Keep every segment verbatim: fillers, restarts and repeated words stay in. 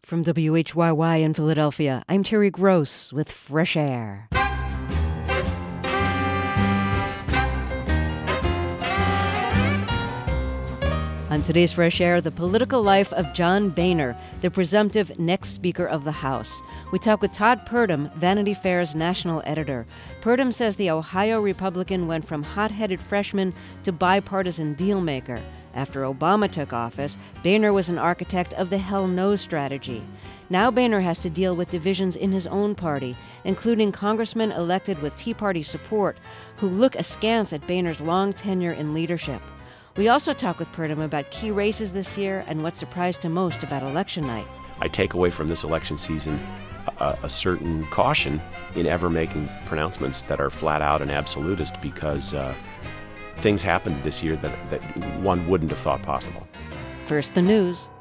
From W H Y Y in Philadelphia, I'm Terry Gross with Fresh Air. On today's Fresh Air, the political life of John Boehner, the presumptive next Speaker of the House. We talk with Todd Purdum, Vanity Fair's national editor. Purdum says the Ohio Republican went from hot-headed freshman to bipartisan deal-maker. After Obama took office, Boehner was an architect of the hell no strategy. Now Boehner has to deal with divisions in his own party, including congressmen elected with Tea Party support, who look askance at Boehner's long tenure in leadership. We also talk with Purdum about key races this year and what surprised him most about election night. I take away from this election season a, a certain caution in ever making pronouncements that are flat out and absolutist, because uh, things happened this year that, that one wouldn't have thought possible. First, the news.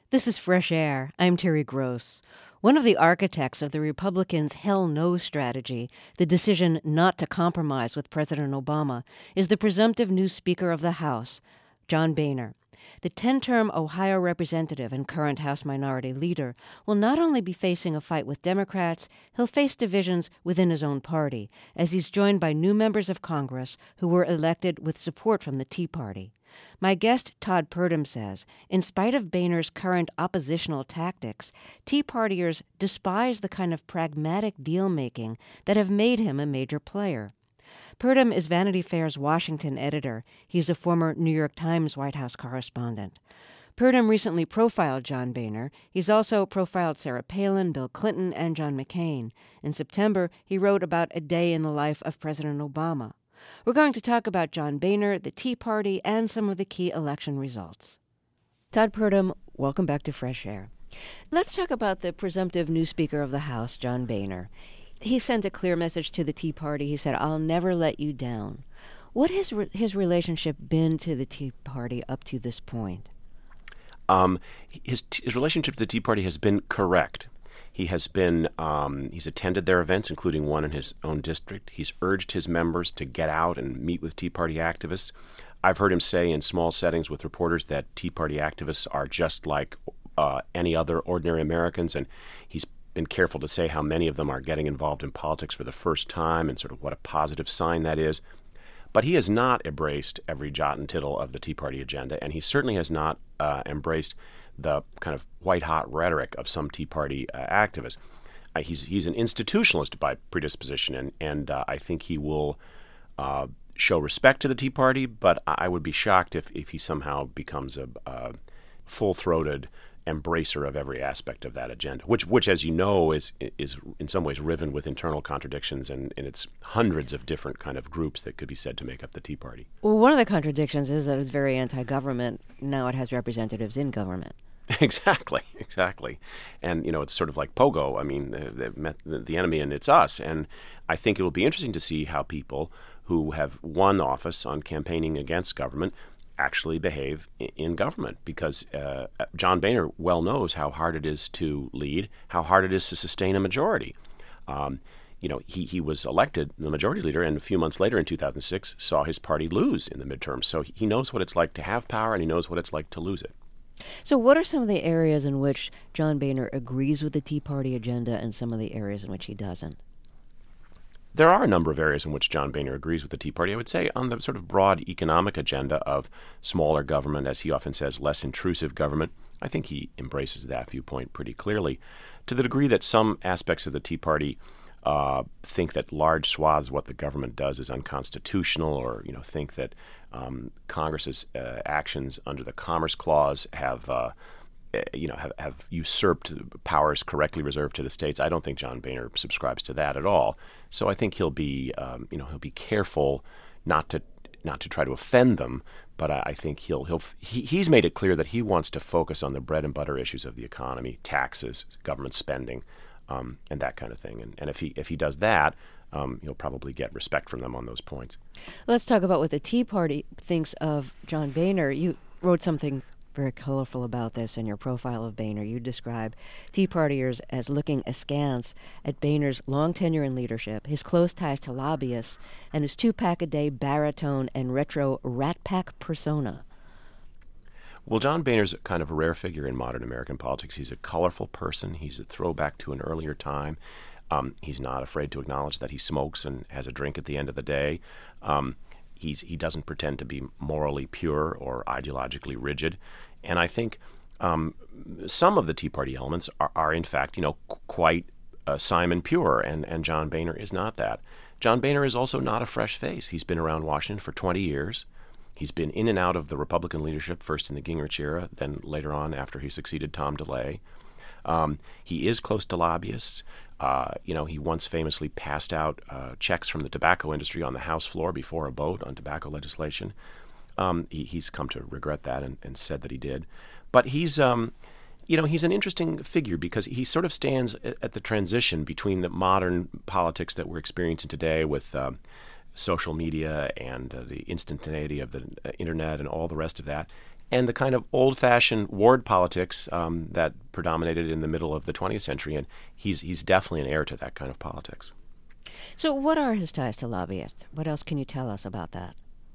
This is Fresh Air. I'm Terry Gross. One of the architects of the Republicans' hell no strategy, the decision not to compromise with President Obama, is the presumptive new Speaker of the House, John Boehner. The ten-term Ohio representative and current House Minority Leader will not only be facing a fight with Democrats, he'll face divisions within his own party, as he's joined by new members of Congress who were elected with support from the Tea Party. My guest, Todd Purdum, says, in spite of Boehner's current oppositional tactics, Tea Partiers despise the kind of pragmatic deal-making that have made him a major player. Purdum is Vanity Fair's Washington editor. He's a former New York Times White House correspondent. Purdum recently profiled John Boehner. He's also profiled Sarah Palin, Bill Clinton, and John McCain. In September, he wrote about a day in the life of President Obama. We're going to talk about John Boehner, the Tea Party, and some of the key election results. Todd Purdum, welcome back to Fresh Air. Let's talk about the presumptive new Speaker of the House, John Boehner. He sent a clear message to the Tea Party. He said, I'll never let you down. What has re- his relationship been to the Tea Party up to this point? Um, his, his relationship to the Tea Party has been correct. He has been, um, he's attended their events, including one in his own district. He's urged his members to get out and meet with Tea Party activists. I've heard him say in small settings with reporters that Tea Party activists are just like uh, any other ordinary Americans, and he's been careful to say how many of them are getting involved in politics for the first time and sort of what a positive sign that is. But he has not embraced every jot and tittle of the Tea Party agenda, and he certainly has not uh, embraced the kind of white-hot rhetoric of some Tea Party uh, activists. Uh, he's he's an institutionalist by predisposition, and, and uh, I think he will uh, show respect to the Tea Party, but I would be shocked if, if he somehow becomes a, a full-throated embracer of every aspect of that agenda, which, which, as you know, is is in some ways riven with internal contradictions, and, and it's hundreds of different kind of groups that could be said to make up the Tea Party. Well, one of the contradictions is that it's very anti-government. Now it has representatives in government. Exactly, exactly. And, you know, it's sort of like Pogo. I mean, they've met the enemy and it's us. And I think it will be interesting to see how people who have won office on campaigning against government actually behave in government, because uh, John Boehner well knows how hard it is to lead, how hard it is to sustain a majority. Um, you know, he, he was elected the majority leader, and a few months later in two thousand six saw his party lose in the midterms. So he knows what it's like to have power, and he knows what it's like to lose it. So what are some of the areas in which John Boehner agrees with the Tea Party agenda and some of the areas in which he doesn't? There are a number of areas in which John Boehner agrees with the Tea Party. I would say on the sort of broad economic agenda of smaller government, as he often says, less intrusive government, I think he embraces that viewpoint pretty clearly. To the degree that some aspects of the Tea Party uh, think that large swaths of what the government does is unconstitutional, or you know think that um, Congress's uh, actions under the Commerce Clause have uh, you know, have, have usurped powers correctly reserved to the states. I don't think John Boehner subscribes to that at all. So I think he'll be, um, you know, he'll be careful not to not to try to offend them. But I, I think he'll he'll he, he's made it clear that he wants to focus on the bread and butter issues of the economy, taxes, government spending, um, and that kind of thing. And and if he if he does that, um, he'll probably get respect from them on those points. Let's talk about what the Tea Party thinks of John Boehner. You wrote something very colorful about this in your profile of Boehner. You describe Tea Partiers as looking askance at Boehner's long tenure in leadership, his close ties to lobbyists, and his two-pack-a-day baritone and retro Rat Pack persona. Well, John Boehner's kind of a rare figure in modern American politics. He's a colorful person. He's a throwback to an earlier time. Um, he's not afraid to acknowledge that he smokes and has a drink at the end of the day. Um, he's he doesn't pretend to be morally pure or ideologically rigid. And I think um, some of the Tea Party elements are, are in fact, you know, qu- quite uh, Simon Pure, and, and John Boehner is not that. John Boehner is also not a fresh face. He's been around Washington for twenty years. He's been in and out of the Republican leadership, first in the Gingrich era, then later on after he succeeded Tom DeLay. Um, he is close to lobbyists. Uh, you know, he once famously passed out uh, checks from the tobacco industry on the House floor before a vote on tobacco legislation. Um, he, he's come to regret that and, and said that he did. But he's, um, you know, he's an interesting figure because he sort of stands at, at the transition between the modern politics that we're experiencing today with uh, social media and uh, the instantaneity of the uh, internet and all the rest of that, and the kind of old-fashioned ward politics um, that predominated in the middle of the twentieth century. And he's he's definitely an heir to that kind of politics. So what are his ties to lobbyists? What else can you tell us about that?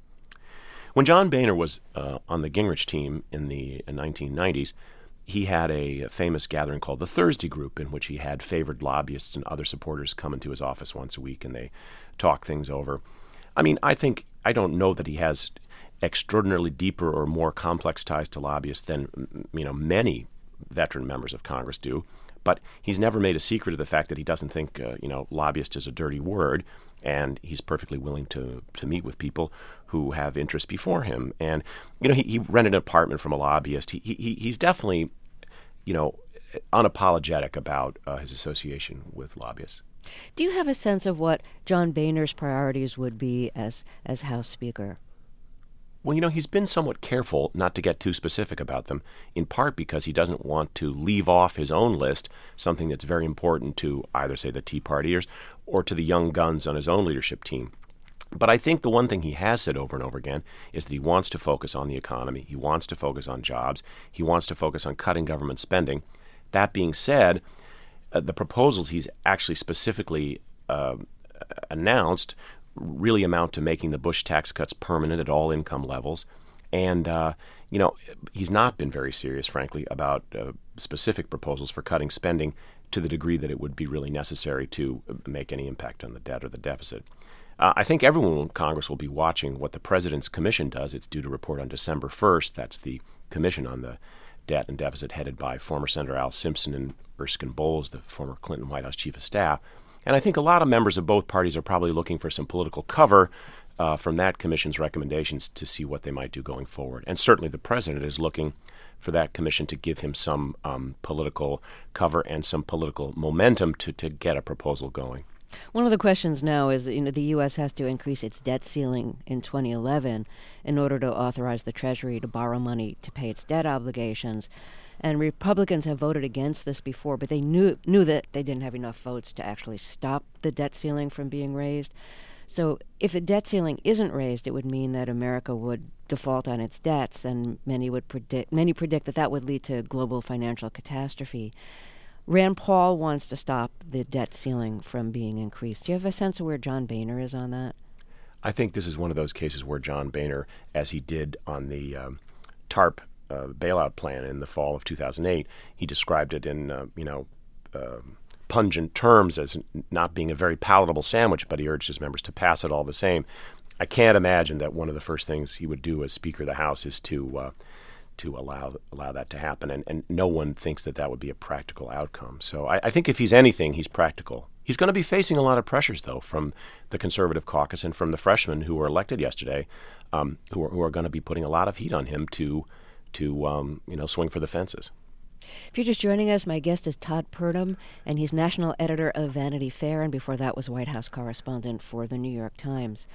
When John Boehner was uh, on the Gingrich team in the nineteen nineties, he had a famous gathering called the Thursday Group, in which he had favored lobbyists and other supporters come into his office once a week, and they talk things over. I mean, I think, I don't know that he has extraordinarily deeper or more complex ties to lobbyists than, you know, many veteran members of Congress do. But he's never made a secret of the fact that he doesn't think, uh, you know, lobbyist is a dirty word, and he's perfectly willing to to meet with people who have interests before him. And, you know, he, he rented an apartment from a lobbyist. He, he He's definitely, you know, unapologetic about uh, his association with lobbyists. Do you have a sense of what John Boehner's priorities would be as as House Speaker? Well, you know, he's been somewhat careful not to get too specific about them, in part because he doesn't want to leave off his own list something that's very important to either, say, the Tea Partiers or to the young guns on his own leadership team. But I think the one thing he has said over and over again is that he wants to focus on the economy. He wants to focus on jobs. He wants to focus on cutting government spending. That being said, uh, the proposals he's actually specifically uh, announced really amount to making the Bush tax cuts permanent at all income levels. And, uh, you know, he's not been very serious, frankly, about uh, specific proposals for cutting spending to the degree that it would be really necessary to make any impact on the debt or the deficit. Uh, I think everyone in Congress will be watching what the President's Commission does. It's due to report on December first. That's the commission on the debt and deficit headed by former Senator Al Simpson and Erskine Bowles, the former Clinton White House chief of staff. And I think a lot of members of both parties are probably looking for some political cover uh, from that commission's recommendations to see what they might do going forward. And certainly the president is looking for that commission to give him some um, political cover and some political momentum to, to get a proposal going. One of the questions now is that, you know, the U S has to increase its debt ceiling in twenty eleven in order to authorize the Treasury to borrow money to pay its debt obligations. And Republicans have voted against this before, but they knew knew that they didn't have enough votes to actually stop the debt ceiling from being raised. So if the debt ceiling isn't raised, it would mean that America would default on its debts, and many would predict many predict that that would lead to global financial catastrophe. Rand Paul wants to stop the debt ceiling from being increased. Do you have a sense of where John Boehner is on that? I think this is one of those cases where John Boehner, as he did on the um, TARP Uh, bailout plan in the fall of two thousand eight, he described it in, uh, you know, uh, pungent terms as not being a very palatable sandwich, but he urged his members to pass it all the same. I can't imagine that one of the first things he would do as Speaker of the House is to uh, to allow allow that to happen, and, and no one thinks that that would be a practical outcome. So I, I think if he's anything, he's practical. He's going to be facing a lot of pressures, though, from the Conservative caucus and from the freshmen who were elected yesterday, um, who are, who are going to be putting a lot of heat on him to to, um, you know, swing for the fences. If you're just joining us, my guest is Todd Purdum, and he's national editor of Vanity Fair, and before that was White House correspondent for the New York Times.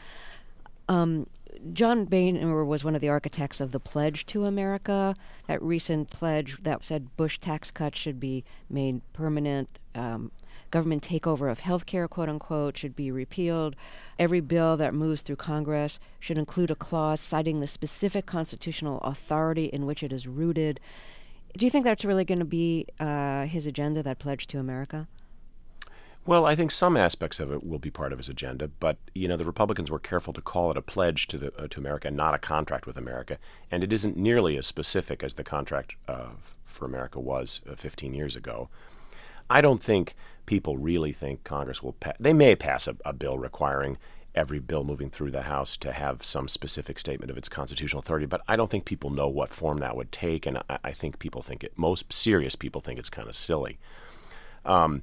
Um, John Boehner was one of the architects of the Pledge to America, that recent pledge that said Bush tax cuts should be made permanent, um, government takeover of health care, quote unquote, should be repealed. Every bill that moves through Congress should include a clause citing the specific constitutional authority in which it is rooted. Do you think that's really going to be uh, his agenda, that Pledge to America? Well, I think some aspects of it will be part of his agenda, but, you know, the Republicans were careful to call it a pledge to the uh, to America, not a contract with America, and it isn't nearly as specific as the contract uh, for America was uh, fifteen years ago. I don't think people really think Congress will pass. They may pass a, a bill requiring every bill moving through the House to have some specific statement of its constitutional authority, but I don't think people know what form that would take, and I, I think people think it, most serious people think it's kind of silly. Um,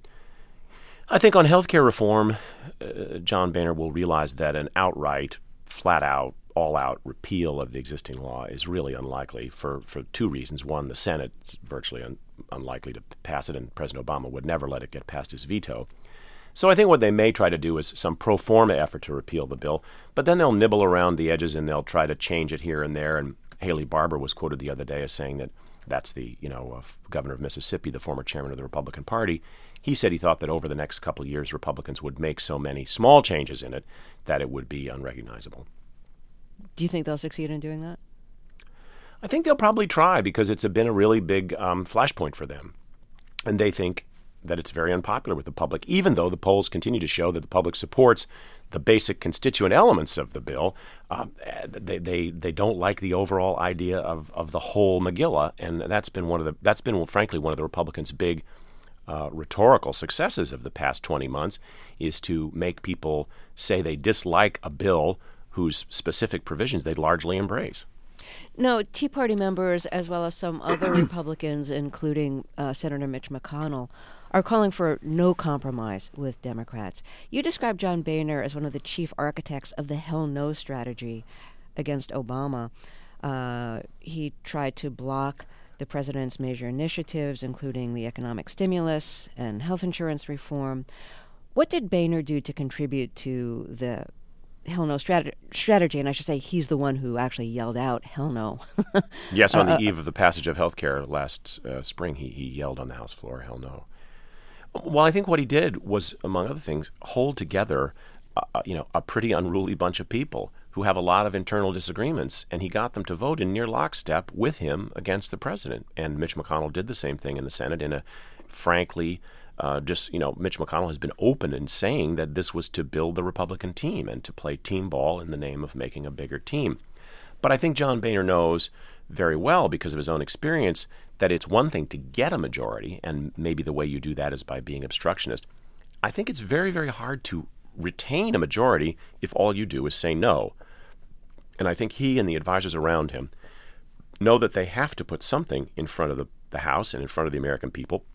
I think on health care reform, uh, John Boehner will realize that an outright, flat-out, all-out repeal of the existing law is really unlikely for, for two reasons. One, the Senate's virtually un, unlikely to pass it, and President Obama would never let it get past his veto. So I think what they may try to do is some pro forma effort to repeal the bill, but then they'll nibble around the edges and they'll try to change it here and there. And Haley Barbour was quoted the other day as saying that that's the, you know, uh, governor of Mississippi, the former chairman of the Republican Party. He said he thought that over the next couple of years, Republicans would make so many small changes in it that it would be unrecognizable. Do you think they'll succeed in doing that? I think they'll probably try because it's a, been a really big um, flashpoint for them. And they think that it's very unpopular with the public, even though the polls continue to show that the public supports the basic constituent elements of the bill. Uh, they, they they don't like the overall idea of, of the whole Megillah, and that's been one of the that's been frankly one of the Republicans' big uh, rhetorical successes of the past twenty months, is to make people say they dislike a bill whose specific provisions they'd largely embrace. No, Tea Party members, as well as some other Republicans, including uh, Senator Mitch McConnell, are calling for no compromise with Democrats. You described John Boehner as one of the chief architects of the hell no strategy against Obama. Uh, he tried to block the president's major initiatives, including the economic stimulus and health insurance reform. What did Boehner do to contribute to the hell no strat- strategy? And I should say he's the one who actually yelled out hell no. Yes, on uh, the eve of the passage of health care last uh, spring, he, he yelled on the House floor, hell no. Well, I think what he did was, among other things, hold together uh, you know, a pretty unruly bunch of people who have a lot of internal disagreements, and he got them to vote in near lockstep with him against the president. And Mitch McConnell did the same thing in the Senate in a, frankly, uh, just, you know, Mitch McConnell has been open in saying that this was to build the Republican team and to play team ball in the name of making a bigger team. But I think John Boehner knows very well, because of his own experience, that it's one thing to get a majority, and maybe the way you do that is by being obstructionist. I think it's very, very hard to retain a majority if all you do is say no. And I think he and the advisors around him know that they have to put something in front of the, the House and in front of the American people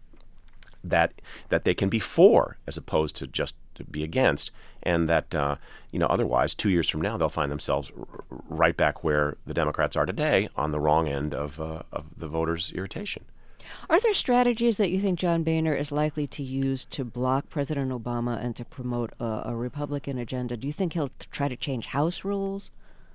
that that they can be for, as opposed to just to be against, and that uh, you know otherwise, two years from now, they'll find themselves r- right back where the Democrats are today, on the wrong end of uh, of the voters' irritation. Are there strategies that you think John Boehner is likely to use to block President Obama and to promote a, a Republican agenda? Do you think he'll t- try to change House rules?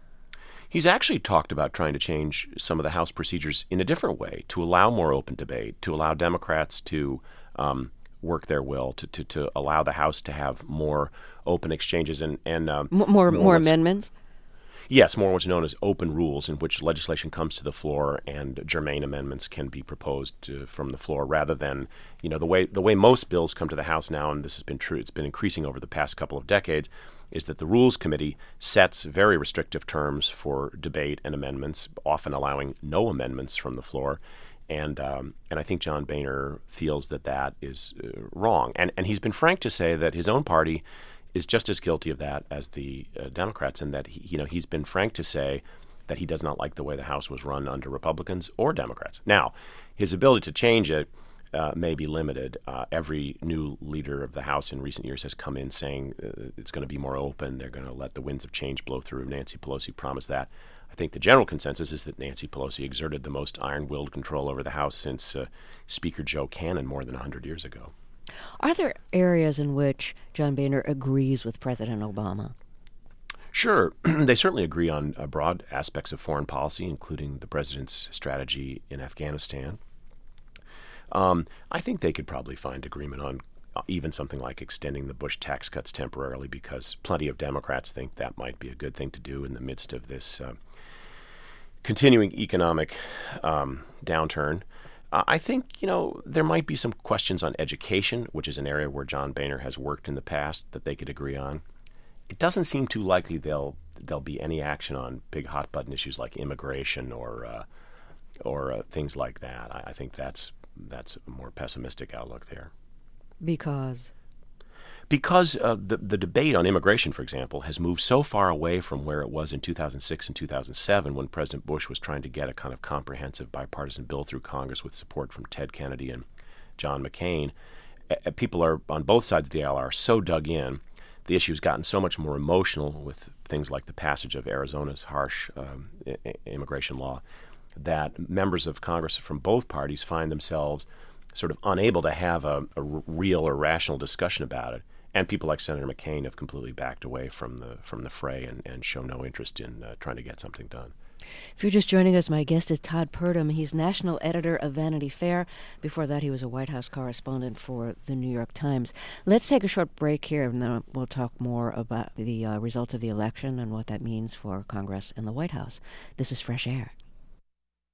He's actually talked about trying to change some of the House procedures in a different way, to allow more open debate, to allow Democrats to um, work their will, to, to, to allow the House to have more open exchanges and, and um, M- more more, more amendments? Yes, more what's known as open rules, in which legislation comes to the floor and germane amendments can be proposed uh, from the floor, rather than, you know, the way the way most bills come to the House now, and this has been true, it's been increasing over the past couple of decades, is that the Rules Committee sets very restrictive terms for debate and amendments, often allowing no amendments from the floor. And um, and I think John Boehner feels that that is uh, wrong. And and he's been frank to say that his own party is just as guilty of that as the uh, Democrats, and that he, you know he's been frank to say that he does not like the way the House was run under Republicans or Democrats. Now, his ability to change it uh, may be limited. Uh, every new leader of the House in recent years has come in saying uh, it's going to be more open. They're going to let the winds of change blow through. Nancy Pelosi promised that. I think the general consensus is that Nancy Pelosi exerted the most iron-willed control over the House since uh, Speaker Joe Cannon more than one hundred years ago. Are there areas in which John Boehner agrees with President Obama? Sure. They certainly agree on uh, broad aspects of foreign policy, including the president's strategy in Afghanistan. Um, I think they could probably find agreement on uh, even something like extending the Bush tax cuts temporarily, because plenty of Democrats think that might be a good thing to do in the midst of this uh, continuing economic um, downturn. Uh, I think, you know, there might be some questions on education, which is an area where John Boehner has worked in the past, that they could agree on. It doesn't seem too likely there'll there'll be any action on big hot button issues like immigration or uh, or uh, things like that. I, I think that's that's a more pessimistic outlook there. Because? Because uh, the the debate on immigration, for example, has moved so far away from where it was in two thousand six and two thousand seven, when President Bush was trying to get a kind of comprehensive bipartisan bill through Congress with support from Ted Kennedy and John McCain. Uh, people are on both sides of the aisle are so dug in. The issue's gotten so much more emotional with things like the passage of Arizona's harsh um, I- immigration law, that members of Congress from both parties find themselves sort of unable to have a, a r- real or rational discussion about it. And people like Senator McCain have completely backed away from the from the fray and, and show no interest in uh, trying to get something done. If you're just joining us, my guest is Todd Purdom. He's national editor of Vanity Fair. Before that, he was a White House correspondent for the New York Times. Let's take a short break here, and then we'll talk more about the uh, results of the election and what that means for Congress and the White House. This is Fresh Air.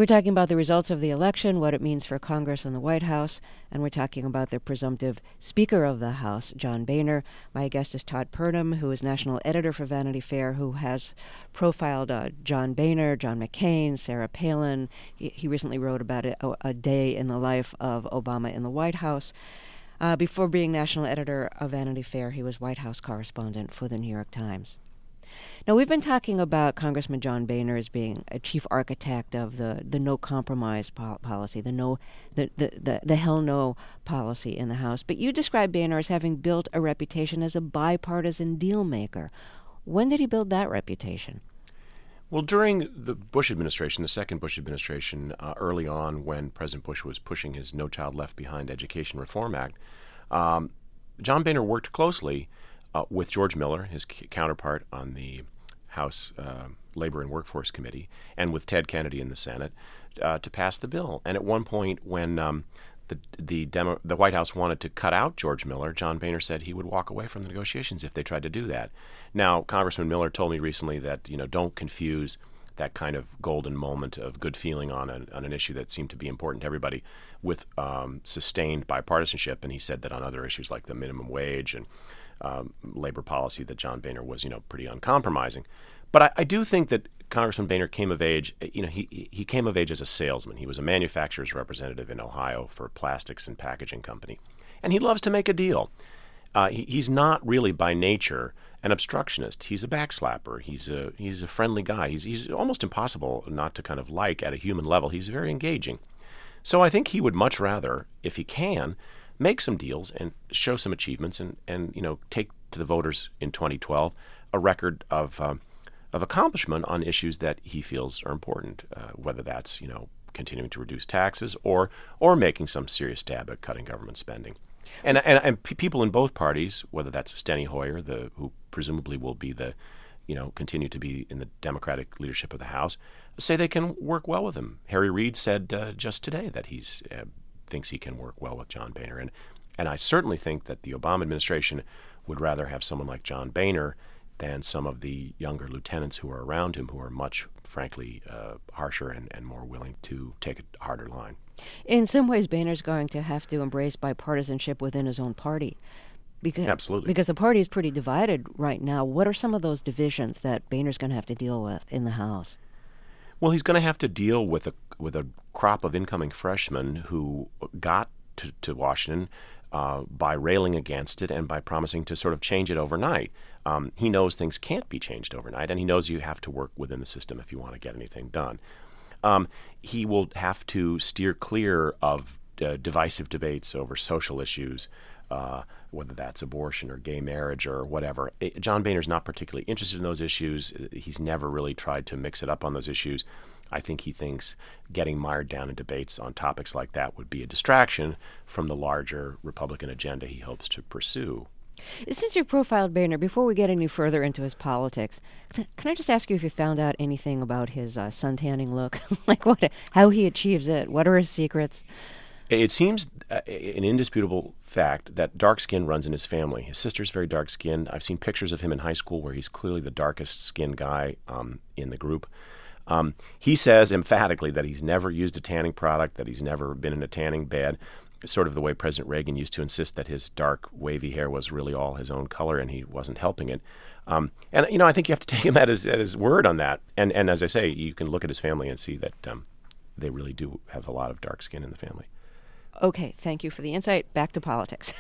We're talking about the results of the election, what it means for Congress and the White House, and we're talking about the presumptive Speaker of the House, John Boehner. My guest is Todd Purdum, who is national editor for Vanity Fair, who has profiled uh, John Boehner, John McCain, Sarah Palin. He, he recently wrote about it, a, a day in the life of Obama in the White House. Uh, before being national editor of Vanity Fair, he was White House correspondent for the New York Times. Now, we've been talking about Congressman John Boehner as being a chief architect of the, the no compromise pol- policy, the no the, the, the, the hell no policy in the House. But you describe Boehner as having built a reputation as a bipartisan deal maker. When did he build that reputation? Well, during the Bush administration, the second Bush administration, uh, early on when President Bush was pushing his No Child Left Behind Education Reform Act, um, John Boehner worked closely Uh, with George Miller, his c- counterpart on the House uh, Labor and Workforce Committee, and with Ted Kennedy in the Senate uh, to pass the bill. And at one point, when um, the the, demo, the White House wanted to cut out George Miller, John Boehner said he would walk away from the negotiations if they tried to do that. Now, Congressman Miller told me recently that, you know, don't confuse that kind of golden moment of good feeling on an, on an issue that seemed to be important to everybody with um, sustained bipartisanship. And he said that on other issues like the minimum wage and Um, labor policy that John Boehner was, you know, pretty uncompromising. But I, I do think that Congressman Boehner came of age, you know, he he came of age as a salesman. He was a manufacturer's representative in Ohio for a plastics and packaging company. And he loves to make a deal. Uh, he, he's not really by nature an obstructionist. He's a backslapper. He's a he's a friendly guy. He's he's almost impossible not to kind of like at a human level. He's very engaging. So I think he would much rather, if he can, make some deals and show some achievements and, and you know, take to the voters in twenty twelve a record of um, of accomplishment on issues that he feels are important, uh, whether that's, you know, continuing to reduce taxes or or making some serious stab at cutting government spending. And and, and p- people in both parties, whether that's Steny Hoyer, the who presumably will be the, you know, continue to be in the Democratic leadership of the House, say they can work well with him. Harry Reid said uh, just today that he's uh, thinks he can work well with John Boehner. And and I certainly think that the Obama administration would rather have someone like John Boehner than some of the younger lieutenants who are around him who are much, frankly, uh, harsher and, and more willing to take a harder line. In some ways, Boehner's going to have to embrace bipartisanship within his own party. Because, Absolutely. Because the party is pretty divided right now. What are some of those divisions that Boehner's going to have to deal with in the House? Well, he's going to have to deal with a with a crop of incoming freshmen who got to, to Washington uh, by railing against it and by promising to sort of change it overnight. Um, he knows things can't be changed overnight, and he knows you have to work within the system if you want to get anything done. Um, he will have to steer clear of uh, divisive debates over social issues, uh, whether that's abortion or gay marriage or whatever. It, John Boehner's not particularly interested in those issues. He's never really tried to mix it up on those issues. I think he thinks getting mired down in debates on topics like that would be a distraction from the larger Republican agenda he hopes to pursue. Since you profiled Boehner, before we get any further into his politics, can I just ask you if you found out anything about his uh, suntanning look? Like what, how he achieves it? What are his secrets? It seems uh, an indisputable fact that dark skin runs in his family. His sister's very dark-skinned. I've seen pictures of him in high school where he's clearly the darkest-skinned guy um, in the group. Um, he says emphatically that he's never used a tanning product, that he's never been in a tanning bed, sort of the way President Reagan used to insist that his dark, wavy hair was really all his own color and he wasn't helping it. Um, and, you know, I think you have to take him at his, at his word on that. And, and as I say, you can look at his family and see that um, they really do have a lot of dark skin in the family. Okay, thank you for the insight. Back to politics.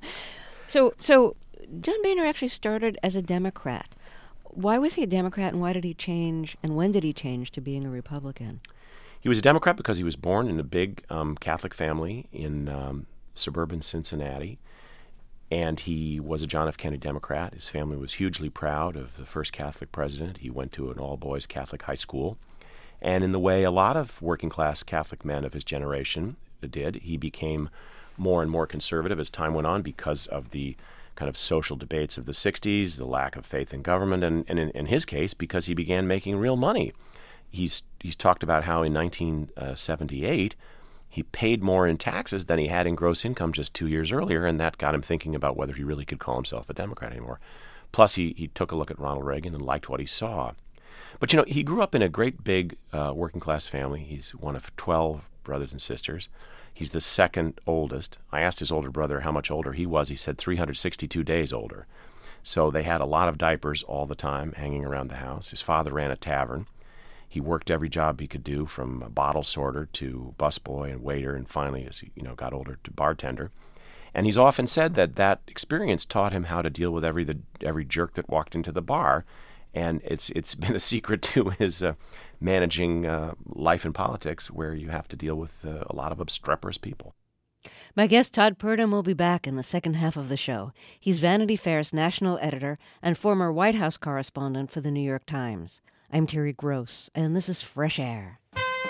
so, so John Boehner actually started as a Democrat. Why was he a Democrat, and why did he change, and when did he change to being a Republican? He was a Democrat because he was born in a big um, Catholic family in um, suburban Cincinnati, and he was a John F. Kennedy Democrat. His family was hugely proud of the first Catholic president. He went to an all-boys Catholic high school, and in the way a lot of working-class Catholic men of his generation did, he became more and more conservative as time went on because of the kind of social debates of the sixties, the lack of faith in government, and, and in, in his case, because he began making real money. He's he's talked about how in nineteen seventy-eight he paid more in taxes than he had in gross income just two years earlier, and that got him thinking about whether he really could call himself a Democrat anymore. Plus, he, he took a look at Ronald Reagan and liked what he saw. But, you know, he grew up in a great big uh, working-class family. He's one of twelve brothers and sisters. He's the second oldest. I asked his older brother how much older he was. He said three hundred sixty-two days older. So they had a lot of diapers all the time hanging around the house. His father ran a tavern. He worked every job he could do, from a bottle sorter to busboy and waiter, and finally, as he you know got older, to bartender. And he's often said that that experience taught him how to deal with every the, every jerk that walked into the bar. And it's it's been a secret to his uh, managing uh, life in politics, where you have to deal with uh, a lot of obstreperous people. My guest, Todd Purdum, will be back in the second half of the show. He's Vanity Fair's national editor and former White House correspondent for the New York Times. I'm Terry Gross, and this is Fresh Air.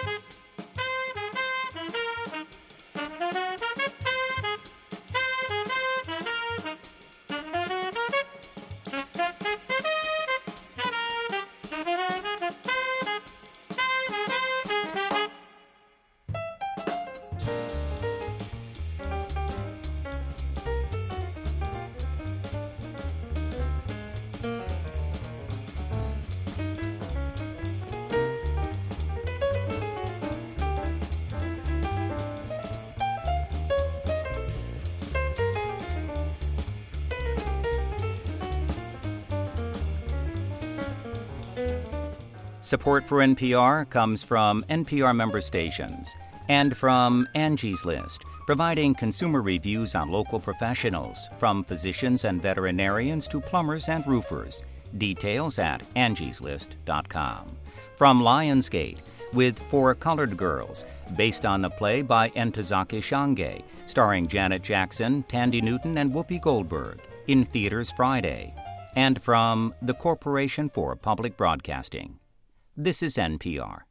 Support for N P R comes from N P R member stations and from Angie's List, providing consumer reviews on local professionals, from physicians and veterinarians to plumbers and roofers. Details at angies list dot com. From Lionsgate, with Four Colored Girls, based on the play by Ntozake Shange, starring Janet Jackson, Tandy Newton, and Whoopi Goldberg, in theaters Friday. And from the Corporation for Public Broadcasting. This is N P R.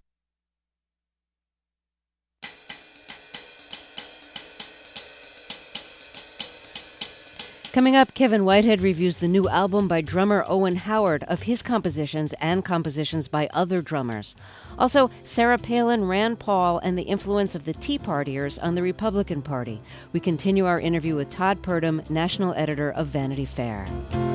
Coming up, Kevin Whitehead reviews the new album by drummer Owen Howard, of his compositions and compositions by other drummers. Also, Sarah Palin, Rand Paul, and the influence of the Tea Partiers on the Republican Party. We continue our interview with Todd Purdum, national editor of Vanity Fair.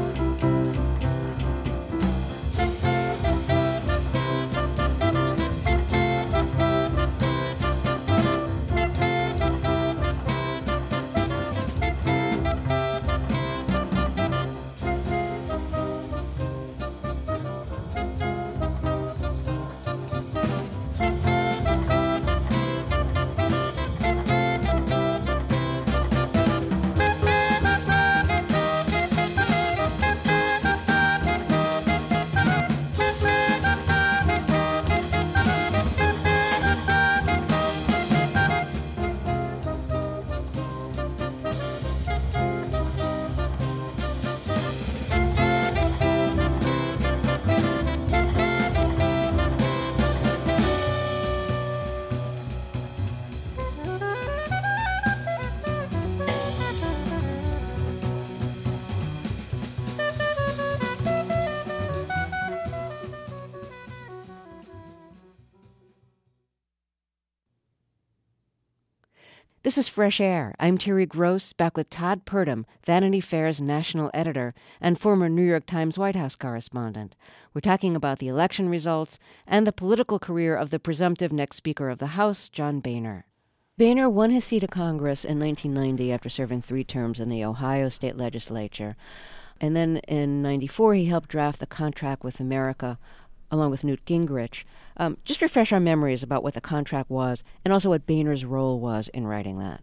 This is Fresh Air. I'm Terry Gross, back with Todd Purdum, Vanity Fair's national editor and former New York Times White House correspondent. We're talking about the election results and the political career of the presumptive next Speaker of the House, John Boehner. Boehner won his seat of Congress in nineteen ninety after serving three terms in the Ohio state legislature. And then in ninety-four, he helped draft the Contract with America, along with Newt Gingrich. Um, just refresh our memories about what the contract was and also what Boehner's role was in writing that.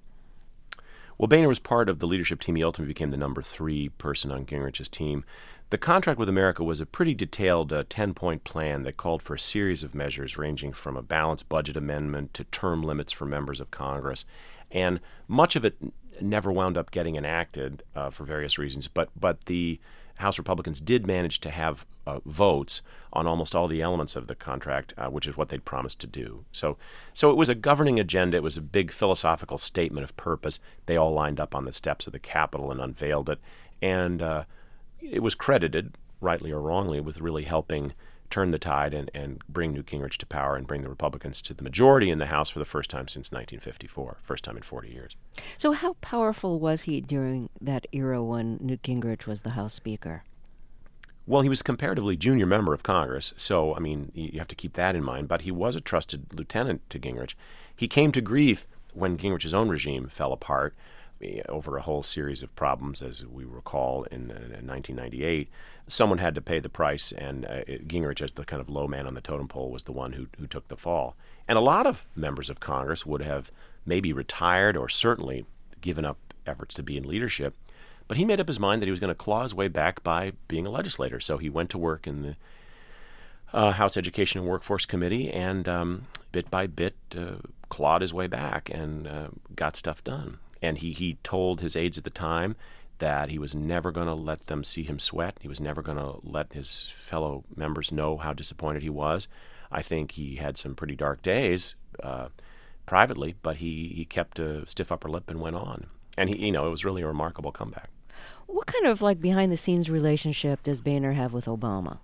Well, Boehner was part of the leadership team. He ultimately became the number three person on Gingrich's team. The Contract with America was a pretty detailed uh, ten-point plan that called for a series of measures ranging from a balanced budget amendment to term limits for members of Congress. And much of it n- never wound up getting enacted uh, for various reasons. But, but the House Republicans did manage to have uh, votes on almost all the elements of the contract, uh, which is what they'd promised to do. So so it was a governing agenda. It was a big philosophical statement of purpose. They all lined up on the steps of the Capitol and unveiled it. And uh, it was credited, rightly or wrongly, with really helping turn the tide and, and bring Newt Gingrich to power and bring the Republicans to the majority in the House for the first time since nineteen fifty-four, first time in forty years. So how powerful was he during that era when Newt Gingrich was the House Speaker? Well, he was a comparatively junior member of Congress, so, I mean, you have to keep that in mind. But he was a trusted lieutenant to Gingrich. He came to grief when Gingrich's own regime fell apart over a whole series of problems, as we recall, in, in nineteen ninety-eight. Someone had to pay the price, and uh, Gingrich, as the kind of low man on the totem pole, was the one who, who took the fall. And a lot of members of Congress would have maybe retired or certainly given up efforts to be in leadership. But he made up his mind that he was going to claw his way back by being a legislator. So he went to work in the uh, House Education and Workforce Committee and um, bit by bit uh, clawed his way back and uh, got stuff done. And he, he told his aides at the time that he was never going to let them see him sweat. He was never going to let his fellow members know how disappointed he was. I think he had some pretty dark days uh, privately, but he, he kept a stiff upper lip and went on. And, he, you know, it was really a remarkable comeback. What kind of, like, behind-the-scenes relationship does Boehner have with Obama?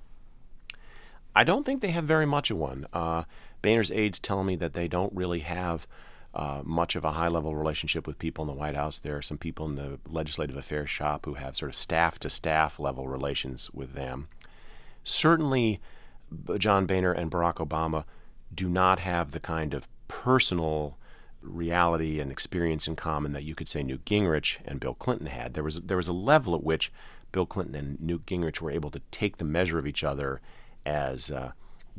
I don't think they have very much of one. Uh, Boehner's aides tell me that they don't really have uh, much of a high-level relationship with people in the White House. There are some people in the legislative affairs shop who have sort of staff-to-staff level relations with them. Certainly, John Boehner and Barack Obama do not have the kind of personal reality and experience in common that you could say Newt Gingrich and Bill Clinton had. There was there was a level at which Bill Clinton and Newt Gingrich were able to take the measure of each other as uh,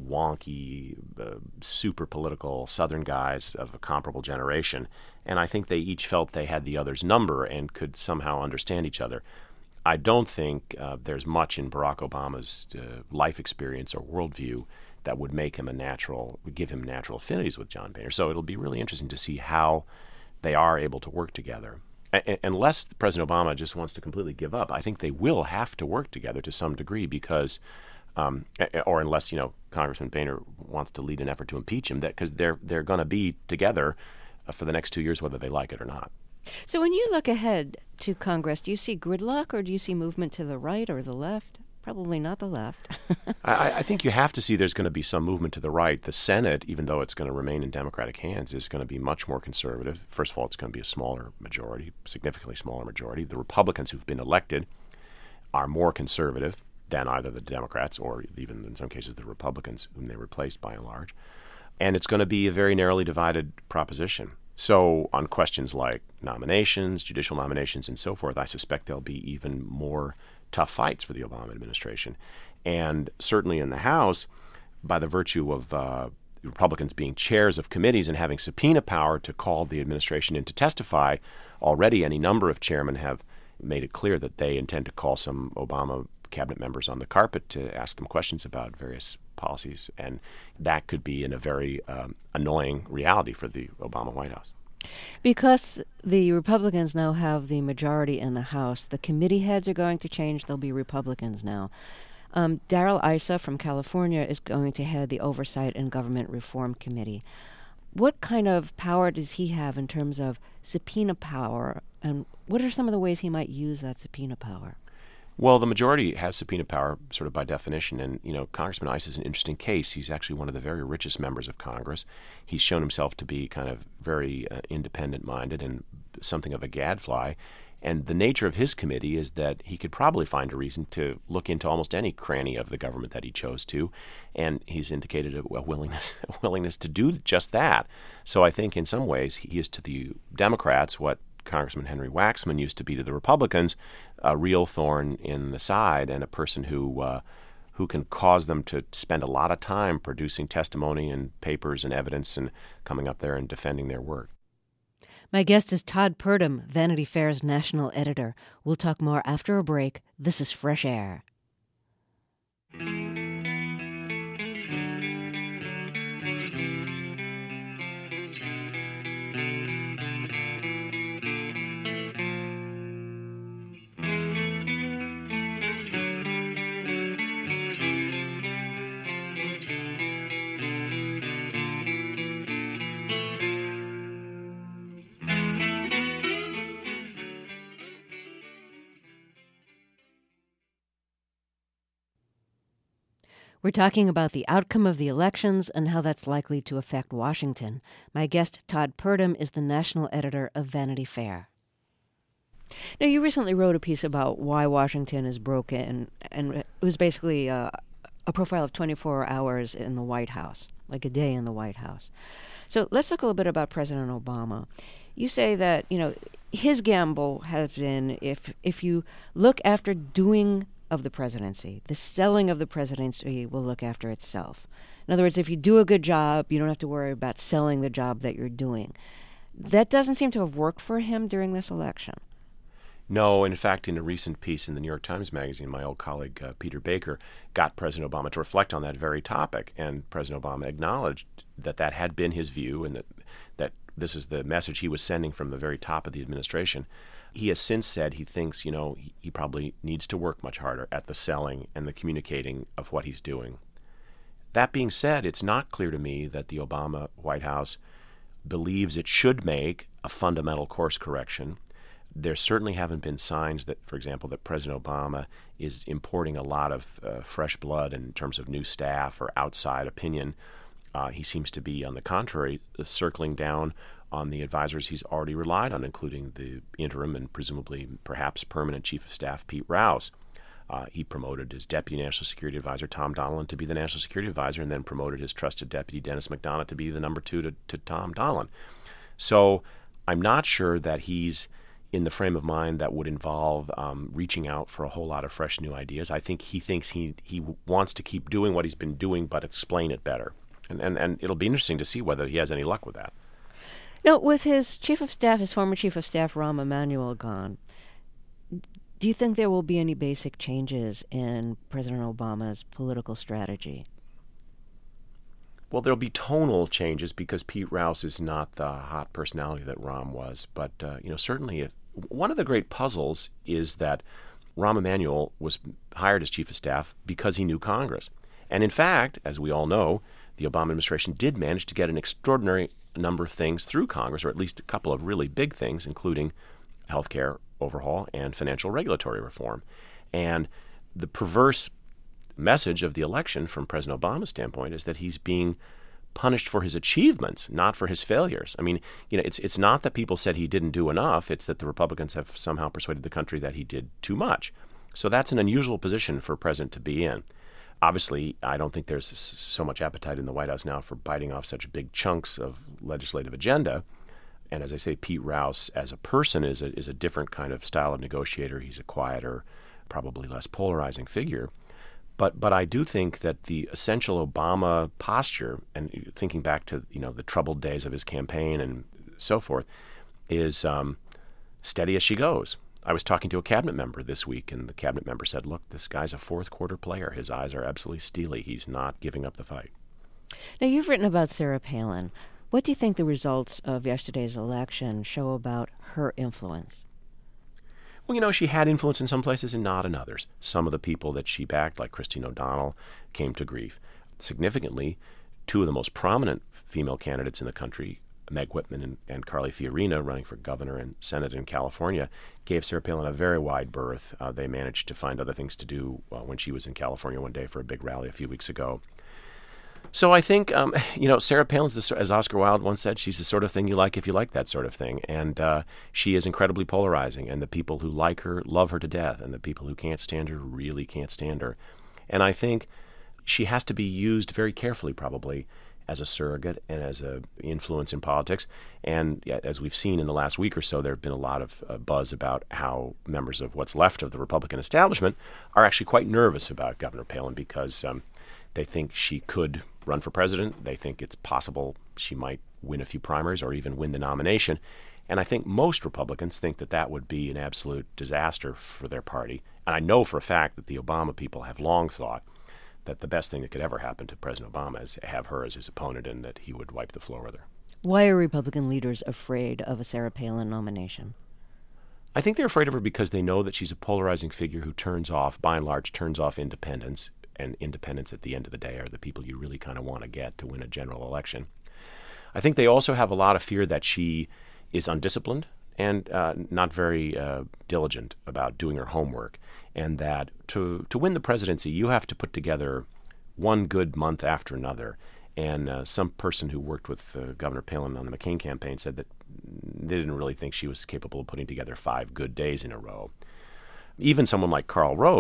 wonky, uh, super political Southern guys of a comparable generation, and I think they each felt they had the other's number and could somehow understand each other. I don't think uh, there's much in Barack Obama's uh, life experience or worldview that would make him a natural, would give him natural affinities with John Boehner. So it'll be really interesting to see how they are able to work together. A- unless President Obama just wants to completely give up, I think they will have to work together to some degree because, um, or unless, you know, Congressman Boehner wants to lead an effort to impeach him, that because they're they're going to be together uh, for the next two years, whether they like it or not. So when you look ahead to Congress, do you see gridlock or do you see movement to the right or the left? Probably not the left. I, I think you have to see there's going to be some movement to the right. The Senate, even though it's going to remain in Democratic hands, is going to be much more conservative. First of all, it's going to be a smaller majority, significantly smaller majority. The Republicans who've been elected are more conservative than either the Democrats or even in some cases the Republicans whom they replaced by and large. And it's going to be a very narrowly divided proposition. So on questions like nominations, judicial nominations, and so forth, I suspect there'll be even more tough fights for the Obama administration. And certainly in the House, by the virtue of uh, Republicans being chairs of committees and having subpoena power to call the administration in to testify, already any number of chairmen have made it clear that they intend to call some Obama cabinet members on the carpet to ask them questions about various policies. And that could be in a very um, annoying reality for the Obama White House. Because the Republicans now have the majority in the House, the committee heads are going to change. They'll be Republicans now. Um, Darrell Issa from California is going to head the Oversight and Government Reform Committee. What kind of power does he have in terms of subpoena power, and what are some of the ways he might use that subpoena power? Well, the majority has subpoena power, sort of by definition, and, you know, Congressman Issa is an interesting case. He's actually one of the very richest members of Congress. He's shown himself to be kind of very uh, independent-minded and something of a gadfly, and the nature of his committee is that he could probably find a reason to look into almost any cranny of the government that he chose to, and he's indicated a, a willingness, a willingness to do just that. So I think in some ways he is to the Democrats what Congressman Henry Waxman used to be to the Republicans, a real thorn in the side and a person who uh, who can cause them to spend a lot of time producing testimony and papers and evidence and coming up there and defending their work. My guest is Todd Purdom, Vanity Fair's national editor. We'll talk more after a break. This is Fresh Air. We're talking about the outcome of the elections and how that's likely to affect Washington. My guest, Todd Purdom, is the national editor of Vanity Fair. Now, you recently wrote a piece about why Washington is broken and it was basically uh, a profile of twenty-four hours in the White House, like a day in the White House. So let's talk a little bit about President Obama. You say that, you know, his gamble has been if if you look after doing of the presidency, the selling of the presidency will look after itself. In other words, if you do a good job, you don't have to worry about selling the job that you're doing. That doesn't seem to have worked for him during this election. No, in fact, in a recent piece in the New York Times Magazine, my old colleague uh, Peter Baker got President Obama to reflect on that very topic, and President Obama acknowledged that that had been his view and that, that this is the message he was sending from the very top of the administration. He has since said he thinks, you know, he, he probably needs to work much harder at the selling and the communicating of what he's doing. That being said, it's not clear to me that the Obama White House believes it should make a fundamental course correction. There certainly haven't been signs that, for example, that President Obama is importing a lot of uh, fresh blood in terms of new staff or outside opinion. Uh, he seems to be, on the contrary, circling down on the advisors he's already relied on, including the interim and presumably perhaps permanent Chief of Staff Pete Rouse. Uh, he promoted his Deputy National Security Advisor, Tom Donilon, to be the National Security Advisor, and then promoted his trusted deputy, Dennis McDonough, to be the number two to, to Tom Donilon. So I'm not sure that he's in the frame of mind that would involve um, reaching out for a whole lot of fresh new ideas. I think he thinks he he wants to keep doing what he's been doing, but explain it better. And, and, and it'll be interesting to see whether he has any luck with that. Now, with his chief of staff, his former chief of staff, Rahm Emanuel, gone, do you think there will be any basic changes in President Obama's political strategy? Well, there'll be tonal changes because Pete Rouse is not the hot personality that Rahm was. But, uh, you know, certainly if, one of the great puzzles is that Rahm Emanuel was hired as chief of staff because he knew Congress. And in fact, as we all know, the Obama administration did manage to get an extraordinary number of things through Congress, or at least a couple of really big things, including health care overhaul and financial regulatory reform. And the perverse message of the election from President Obama's standpoint is that he's being punished for his achievements, not for his failures. I mean, you know, it's it's not that people said he didn't do enough. It's that the Republicans have somehow persuaded the country that he did too much. So that's an unusual position for a president to be in. Obviously, I don't think there's so much appetite in the White House now for biting off such big chunks of legislative agenda. And as I say, Pete Rouse as a person is a, is a different kind of style of negotiator. He's a quieter, probably less polarizing figure. But but I do think that the essential Obama posture, and thinking back to, you know, the troubled days of his campaign and so forth, is um, steady as she goes. I was talking to a cabinet member this week, and the cabinet member said, look, this guy's a fourth quarter player. His eyes are absolutely steely. He's not giving up the fight. Now, you've written about Sarah Palin. What do you think the results of yesterday's election show about her influence? Well, you know, she had influence in some places and not in others. Some of the people that she backed, like Christine O'Donnell, came to grief. Significantly, two of the most prominent female candidates in the country, Meg Whitman and, and Carly Fiorina, running for governor and Senate in California, gave Sarah Palin a very wide berth. Uh, they managed to find other things to do uh, when she was in California one day for a big rally a few weeks ago. So I think, um, you know, Sarah Palin's, the, as Oscar Wilde once said, she's the sort of thing you like if you like that sort of thing. And uh, she is incredibly polarizing, and the people who like her love her to death, and the people who can't stand her really can't stand her. And I think she has to be used very carefully, probably, as a surrogate and as an influence in politics. And yeah, as we've seen in the last week or so, there have been a lot of uh, buzz about how members of what's left of the Republican establishment are actually quite nervous about Governor Palin because um, they think she could run for president. They think it's possible she might win a few primaries or even win the nomination. And I think most Republicans think that that would be an absolute disaster for their party. And I know for a fact that the Obama people have long thought that the best thing that could ever happen to President Obama is have her as his opponent and that he would wipe the floor with her. Why are Republican leaders afraid of a Sarah Palin nomination? I think they're afraid of her because they know that she's a polarizing figure who turns off, by and large, turns off independents. And independents at the end of the day are the people you really kind of want to get to win a general election. I think they also have a lot of fear that she is undisciplined and uh, not very uh, diligent about doing her homework, and that to to win the presidency, you have to put together one good month after another. And uh, some person who worked with uh, Governor Palin on the McCain campaign said that they didn't really think she was capable of putting together five good days in a row. Even someone like Karl Rove,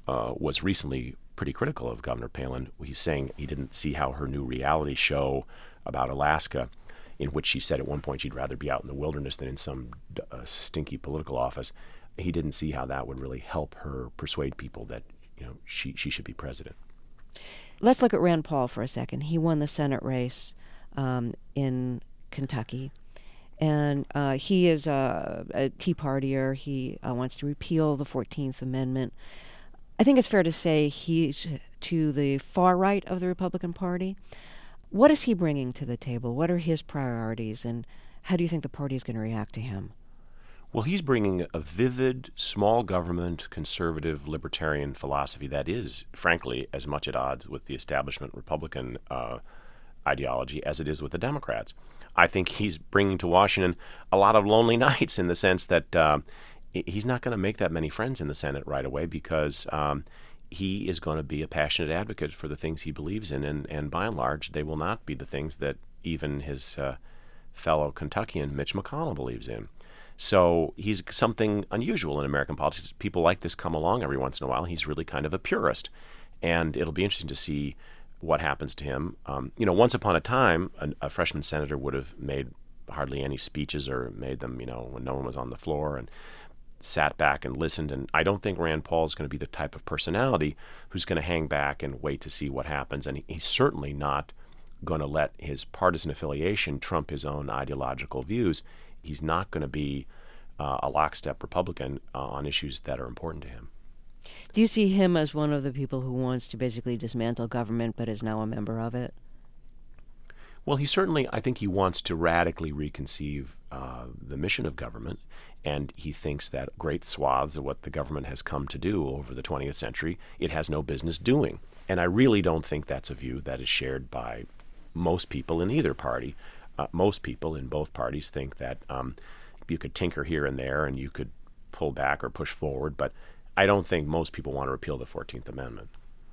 uh, was recently pretty critical of Governor Palin. He's saying he didn't see how her new reality show about Alaska, in which she said at one point she'd rather be out in the wilderness than in some uh, stinky political office, he didn't see how that would really help her persuade people that, you know, she, she should be president. Let's look at Rand Paul for a second. He won the Senate race um, in Kentucky. And uh, he is a, a Tea Partier. He uh, wants to repeal the fourteenth Amendment. I think it's fair to say he's to the far right of the Republican Party. What is he bringing to the table? What are his priorities? And how do you think the party is going to react to him? Well, he's bringing a vivid, small government, conservative, libertarian philosophy that is, frankly, as much at odds with the establishment Republican uh, ideology as it is with the Democrats. I think he's bringing to Washington a lot of lonely nights in the sense that uh, he's not going to make that many friends in the Senate right away because um, he is going to be a passionate advocate for the things he believes in, and, and by and large, they will not be the things that even his uh, fellow Kentuckian Mitch McConnell believes in. So he's something unusual in American politics. People like this come along every once in a while. He's really kind of a purist, and it'll be interesting to see what happens to him. Um, you know, once upon a time, a, a freshman senator would have made hardly any speeches or made them, you know, when no one was on the floor and sat back and listened. And I don't think Rand Paul is going to be the type of personality who's going to hang back and wait to see what happens. And he, he's certainly not going to let his partisan affiliation trump his own ideological views. He's not going to be uh, a lockstep Republican uh, on issues that are important to him. Do you see him as one of the people who wants to basically dismantle government but is now a member of it? Well, he certainly, I think he wants to radically reconceive uh, the mission of government, and he thinks that great swaths of what the government has come to do over the twentieth century, it has no business doing. And I really don't think that's a view that is shared by most people in either party. Uh, most people in both parties think that um, you could tinker here and there and you could pull back or push forward, but I don't think most people want to repeal the fourteenth Amendment.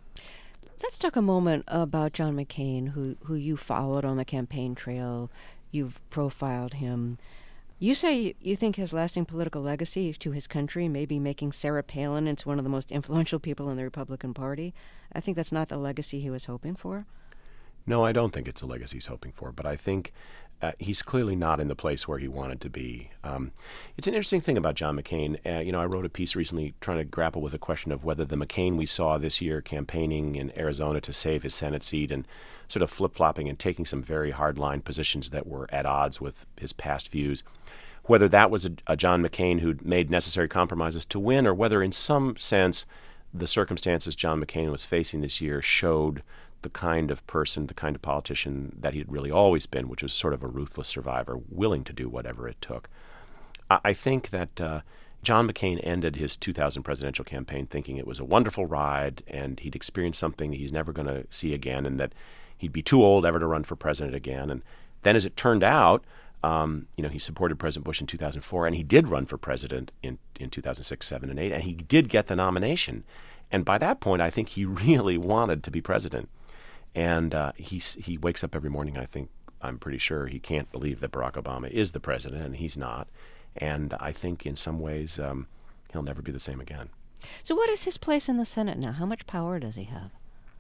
Let's talk a moment about John McCain, who, who you followed on the campaign trail. You've profiled him. You say you think his lasting political legacy to his country may be making Sarah Palin into one of the most influential people in the Republican Party. I think that's not the legacy he was hoping for. No, I don't think it's a legacy he's hoping for, but I think uh, he's clearly not in the place where he wanted to be. Um, it's an interesting thing about John McCain. Uh, you know, I wrote a piece recently trying to grapple with the question of whether the McCain we saw this year campaigning in Arizona to save his Senate seat and sort of flip-flopping and taking some very hard-line positions that were at odds with his past views, whether that was a, a John McCain who'd made necessary compromises to win, or whether in some sense the circumstances John McCain was facing this year showed the kind of person, the kind of politician that he'd really always been, which was sort of a ruthless survivor, willing to do whatever it took. I, I think that uh, John McCain ended his two thousand presidential campaign thinking it was a wonderful ride and he'd experienced something that he's never going to see again, and that he'd be too old ever to run for president again. And then as it turned out, um, you know, he supported President Bush in two thousand four, and he did run for president in, in two thousand six, seven, and eight, and he did get the nomination. And by that point, I think he really wanted to be president. And uh, he he wakes up every morning, I think, I'm pretty sure he can't believe that Barack Obama is the president, and he's not. And I think in some ways um, he'll never be the same again. So what is his place in the Senate now? How much power does he have?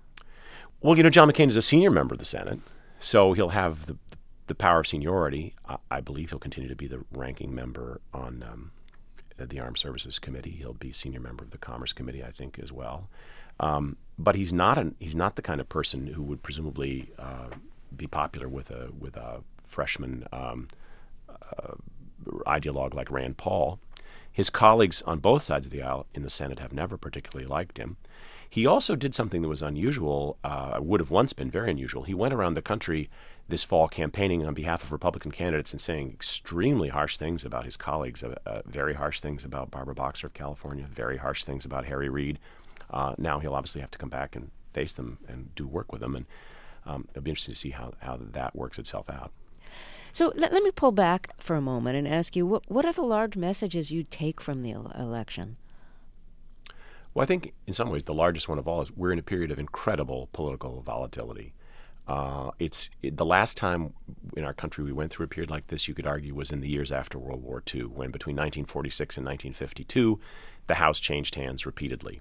Well, you know, John McCain is a senior member of the Senate, so he'll have the, the power of seniority. I, I believe he'll continue to be the ranking member on um, the Armed Services Committee. He'll be senior member of the Commerce Committee, I think, as well. Um, but he's not an, he's not the kind of person who would presumably uh, be popular with a with a freshman um, uh, ideologue like Rand Paul. His colleagues on both sides of the aisle in the Senate have never particularly liked him. He also did something that was unusual, uh, would have once been very unusual. He went around the country this fall campaigning on behalf of Republican candidates and saying extremely harsh things about his colleagues, uh, uh, very harsh things about Barbara Boxer of California, very harsh things about Harry Reid. Uh, now he'll obviously have to come back and face them and do work with them, and um, it'll be interesting to see how, how that works itself out. So let, let me pull back for a moment and ask you, what, what are the large messages you take from the ele- election? Well, I think in some ways the largest one of all is we're in a period of incredible political volatility. Uh, it's it, the last time in our country we went through a period like this, you could argue, was in the years after World War Two, when between nineteen forty-six and nineteen fifty-two, the House changed hands repeatedly.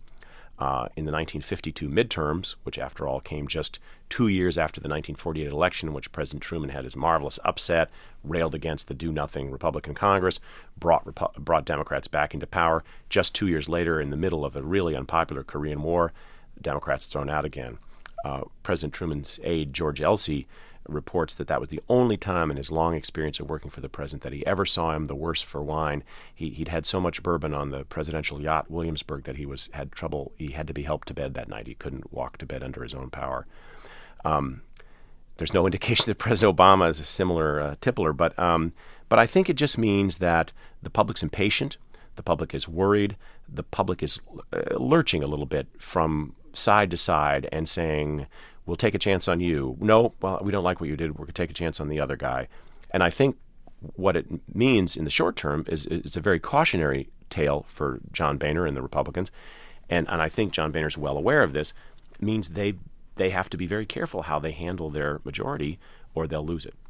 Uh, in the nineteen fifty-two midterms, which after all came just two years after the nineteen forty-eight election in which President Truman had his marvelous upset, railed against the do-nothing Republican Congress, brought Repu- brought Democrats back into power. Just two years later, in the middle of a really unpopular Korean War, Democrats thrown out again. Uh, President Truman's aide, George Elsey, reports that that was the only time in his long experience of working for the president that he ever saw him the worse for wine. He, he'd had so much bourbon on the presidential yacht Williamsburg that he was had trouble. He had to be helped to bed that night. He couldn't walk to bed under his own power. Um, there's no indication that President Obama is a similar uh, tippler, but um, but I think it just means that the public's impatient, the public is worried, the public is uh, lurching a little bit from side to side and saying, we'll take a chance on you. No, well, we don't like what you did. We're going to take a chance on the other guy. And I think what it means in the short term is it's a very cautionary tale for John Boehner and the Republicans. And and I think John Boehner's well aware of this. It means they they have to be very careful how they handle their majority or they'll lose it.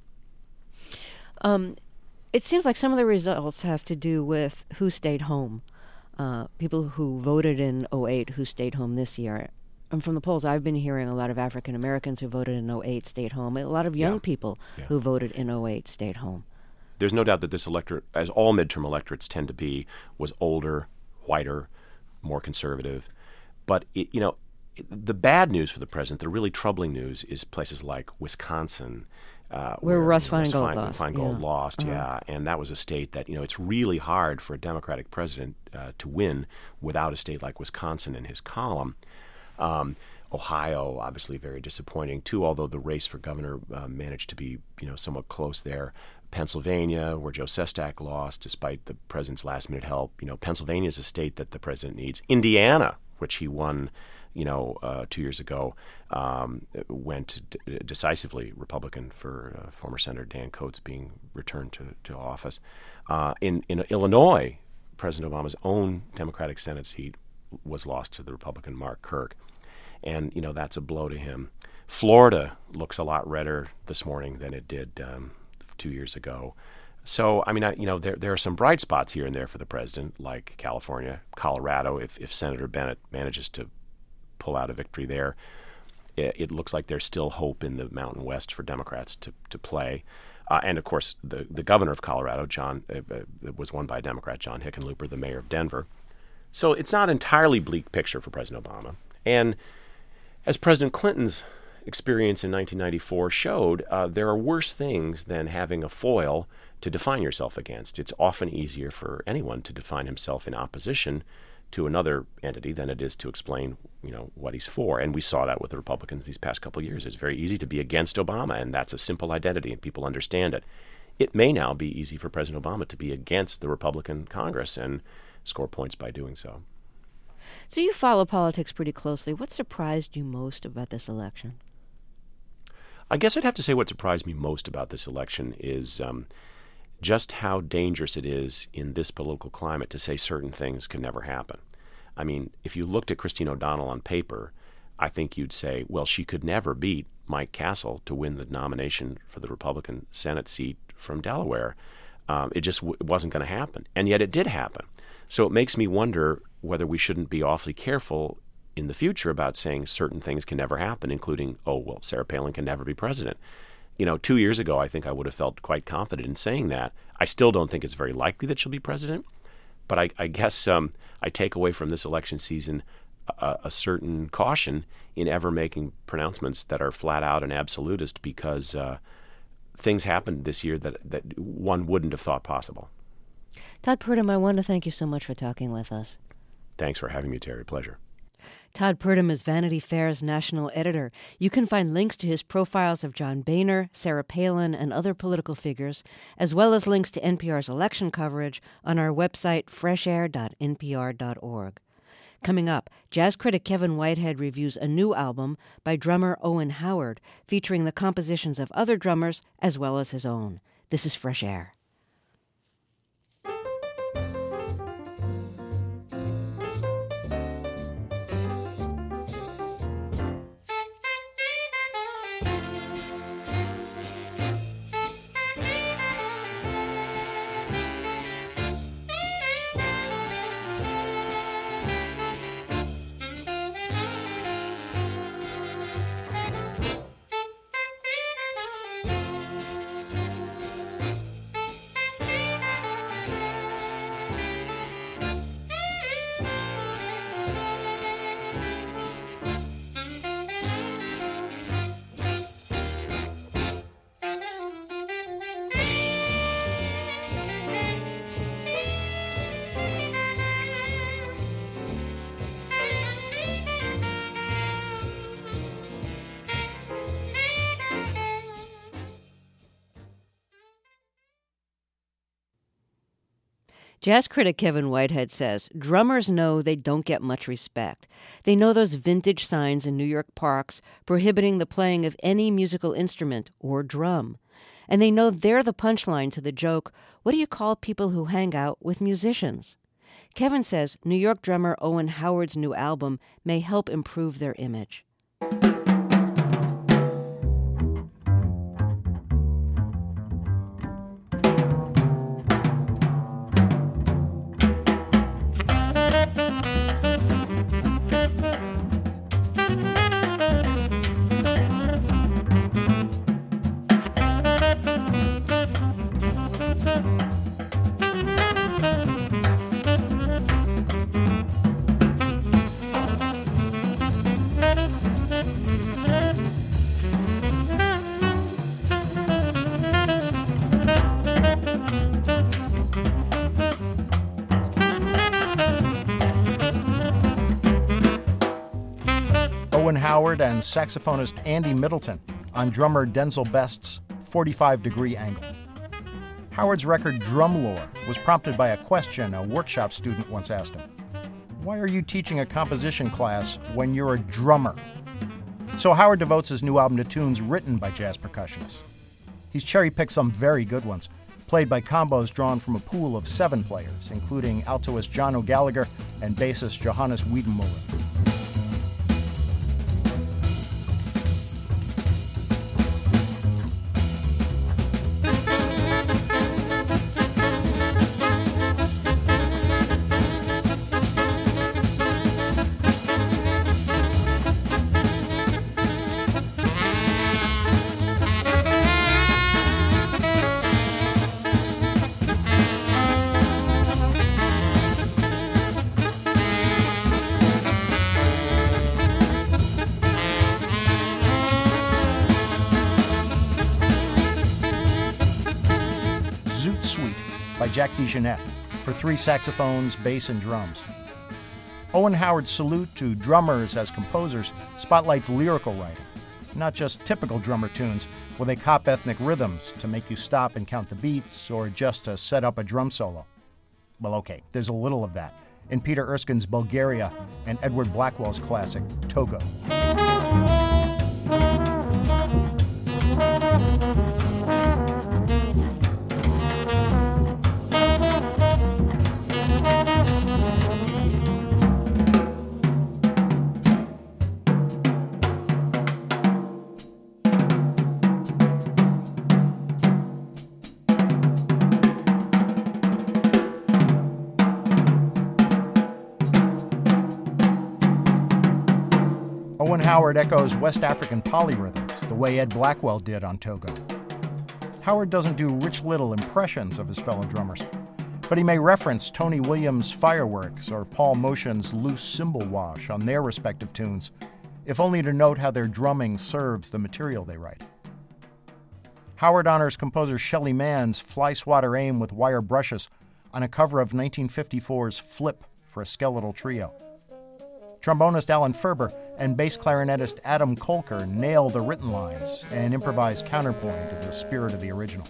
Um, it seems like some of the results have to do with who stayed home. Uh, people who voted in oh eight who stayed home this year. And from the polls I've been hearing, a lot of African Americans who voted in oh eight stayed home. A lot of young yeah. people yeah. who voted in oh eight stayed home. There's no doubt that this electorate, as all midterm electorates tend to be, was older, whiter, more conservative. But, it, you know, it, the bad news for the president, the really troubling news, is places like Wisconsin, Uh, where, where Russ Russ Feingold Fein, lost. Feingold yeah. lost, uh-huh. yeah. And that was a state that, you know, it's really hard for a Democratic president uh, to win without a state like Wisconsin in his column. Um, Ohio, obviously very disappointing, too, although the race for governor uh, managed to be, you know, somewhat close there. Pennsylvania, where Joe Sestak lost despite the president's last-minute help. You know, Pennsylvania is a state that the president needs. Indiana, which he won you know, uh, two years ago, um, went d- decisively Republican for uh, former Senator Dan Coats being returned to, to office. Uh, in, in Illinois, President Obama's own Democratic Senate seat was lost to the Republican Mark Kirk. And, you know, that's a blow to him. Florida looks a lot redder this morning than it did um, two years ago. So, I mean, I, you know, there there are some bright spots here and there for the president, like California, Colorado. If, if Senator Bennett manages to pull out a victory there, it, it looks like there's still hope in the Mountain West for Democrats to, to play. Uh, and, of course, the, the governor of Colorado, John, uh, uh, was won by a Democrat, John Hickenlooper, the mayor of Denver. So it's not an entirely bleak picture for President Obama. And as President Clinton's experience in nineteen ninety-four showed, uh, there are worse things than having a foil to define yourself against. It's often easier for anyone to define himself in opposition to another entity than it is to explain, you know, what he's for. And we saw that with the Republicans these past couple of years. It's very easy to be against Obama, and that's a simple identity, and people understand it. It may now be easy for President Obama to be against the Republican Congress and score points by doing so. So you follow politics pretty closely. What surprised you most about this election? I guess I'd have to say what surprised me most about this election is um, just how dangerous it is in this political climate to say certain things can never happen. I mean, if you looked at Christine O'Donnell on paper, I think you'd say, well, she could never beat Mike Castle to win the nomination for the Republican Senate seat from Delaware. Um, it just w- it wasn't going to happen. And yet it did happen. So it makes me wonder whether we shouldn't be awfully careful in the future about saying certain things can never happen, including, oh, well, Sarah Palin can never be president. You know, two years ago, I think I would have felt quite confident in saying that. I still don't think it's very likely that she'll be president, but I, I guess um, I take away from this election season a, a certain caution in ever making pronouncements that are flat out and absolutist, because uh, things happened this year that, that one wouldn't have thought possible. Todd Purdom, I want to thank you so much for talking with us. Thanks for having me, Terry. Pleasure. Todd Purdom is Vanity Fair's national editor. You can find links to his profiles of John Boehner, Sarah Palin, and other political figures, as well as links to N P R's election coverage on our website, fresh air dot n p r dot org. Coming up, jazz critic Kevin Whitehead reviews a new album by drummer Owen Howard, featuring the compositions of other drummers as well as his own. This is Fresh Air. Jazz critic Kevin Whitehead says drummers know they don't get much respect. They know those vintage signs in New York parks prohibiting the playing of any musical instrument or drum. And they know they're the punchline to the joke, what do you call people who hang out with musicians? Kevin says New York drummer Owen Howard's new album may help improve their image. Owen Howard and saxophonist Andy Middleton on drummer Denzel Best's forty-five degree angle. Howard's record Drum Lore was prompted by a question a workshop student once asked him. Why are you teaching a composition class when you're a drummer? So Howard devotes his new album to tunes written by jazz percussionists. He's cherry-picked some very good ones, played by combos drawn from a pool of seven players, including altoist John O'Gallagher and bassist Johannes Wiedenmuller. Zoot Suite by Jack DeJohnette for three saxophones, bass, and drums. Owen Howard's salute to drummers as composers spotlights lyrical writing, not just typical drummer tunes where they cop ethnic rhythms to make you stop and count the beats or just to set up a drum solo. Well, okay, there's a little of that in Peter Erskine's Bulgaria and Edward Blackwell's classic, Togo. Owen Howard echoes West African polyrhythms the way Ed Blackwell did on Togo. Howard doesn't do Rich Little impressions of his fellow drummers, but he may reference Tony Williams' Fireworks or Paul Motion's Loose Cymbal Wash on their respective tunes, if only to note how their drumming serves the material they write. Howard honors composer Shelly Mann's Fly Swatter Aim with Wire Brushes on a cover of nineteen fifty-four's Flip for a Skeletal Trio. Trombonist Alan Ferber and bass clarinetist Adam Kolker nail the written lines and improvise counterpoint to the spirit of the original.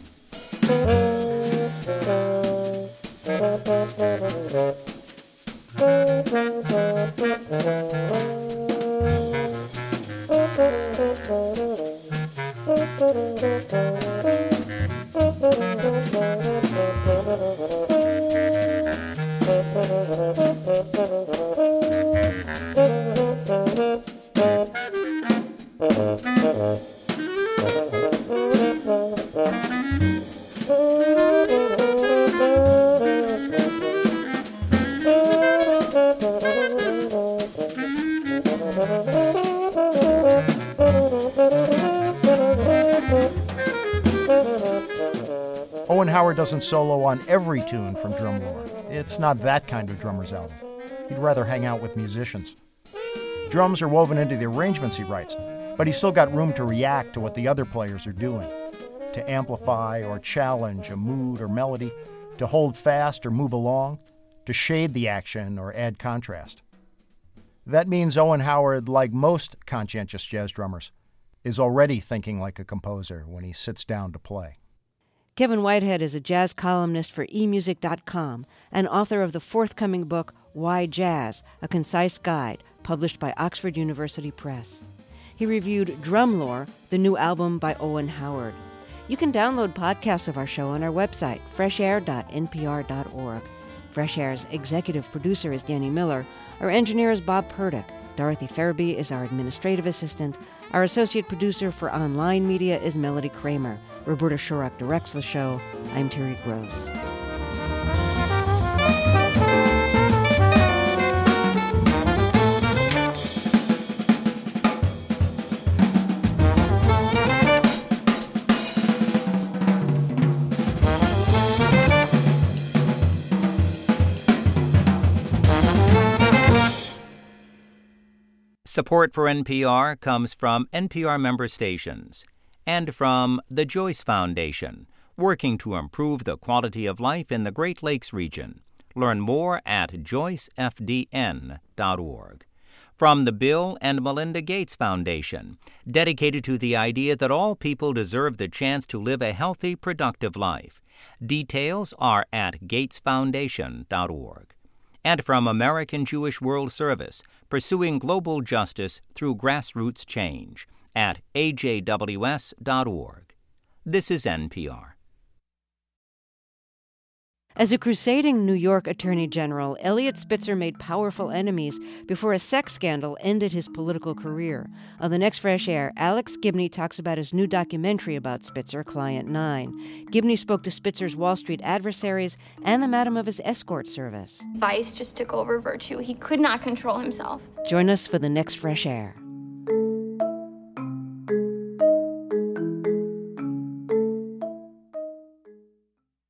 Owen Howard doesn't solo on every tune from Drum Lore. It's not that kind of drummer's album. He'd rather hang out with musicians. Drums are woven into the arrangements he writes, but he's still got room to react to what the other players are doing, to amplify or challenge a mood or melody, to hold fast or move along, to shade the action or add contrast. That means Owen Howard, like most conscientious jazz drummers, is already thinking like a composer when he sits down to play. Kevin Whitehead is a jazz columnist for e music dot com and author of the forthcoming book, Why Jazz? A Concise Guide, published by Oxford University Press. He reviewed Drumlore, the new album by Owen Howard. You can download podcasts of our show on our website, fresh air dot n p r dot org. Fresh Air's executive producer is Danny Miller. Our engineer is Bob Purdick. Dorothy Fairby is our administrative assistant. Our associate producer for online media is Melody Kramer. Roberta Shurak directs the show. I'm Terry Gross. Support for N P R comes from N P R member stations and from the Joyce Foundation, working to improve the quality of life in the Great Lakes region. Learn more at joyce f d n dot org. From the Bill and Melinda Gates Foundation, dedicated to the idea that all people deserve the chance to live a healthy, productive life. Details are at gates foundation dot org. And from American Jewish World Service, pursuing global justice through grassroots change, at a j w s dot org. This is N P R. As a crusading New York Attorney General, Eliot Spitzer made powerful enemies before a sex scandal ended his political career. On the next Fresh Air, Alex Gibney talks about his new documentary about Spitzer, Client Nine. Gibney spoke to Spitzer's Wall Street adversaries and the madam of his escort service. Vice just took over virtue. He could not control himself. Join us for the next Fresh Air.